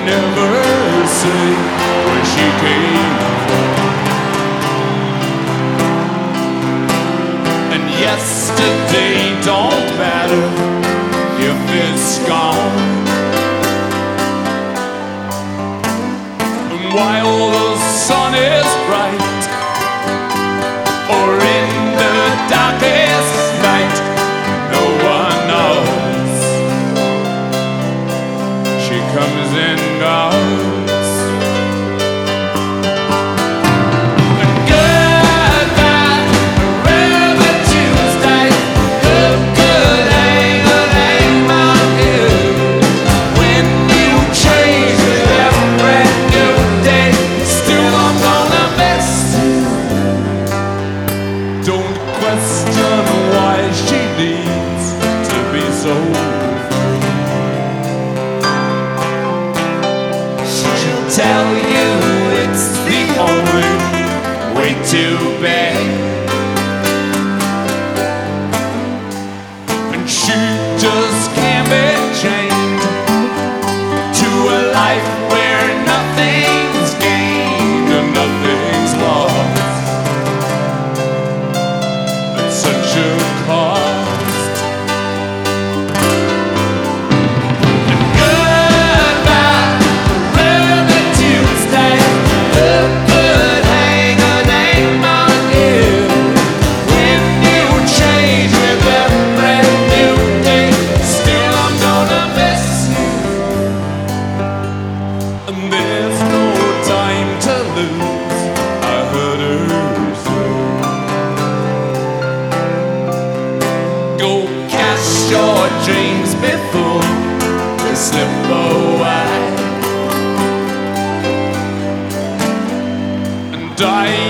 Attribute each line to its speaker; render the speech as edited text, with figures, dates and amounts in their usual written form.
Speaker 1: never say where she came from. And yesterday don't matter if it's gone. And while the sun is bright, or in the darkest night, no one knows. She comes and goes. And goodbye, River Tuesday. Good ain't a name on you. When you change with every brand new day, still I'm gonna miss you. Don't question why she needs to be so. She'll tell you it's the only way to be. And she just can't be chained to a life where nothing's gained and nothing's lost. It's such a cost. And goodbye, River Tuesday. Could hang a name on you. When you change with every brand new day, still I'm gonna miss you. And there's no time to lose, I heard her say. Go cast your dreams before they slip away. And die